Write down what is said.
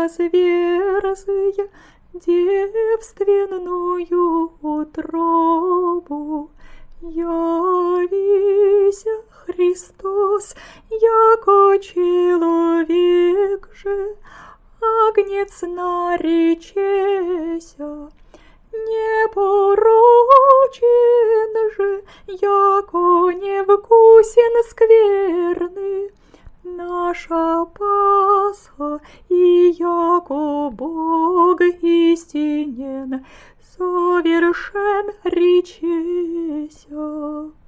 разверзя девственную утробу. Явися, Христос, яко человек же, агнец наречеся, непорочен же, яко невкусен скверны, наша Пасха, и яко Бог истинен, совершен речеся.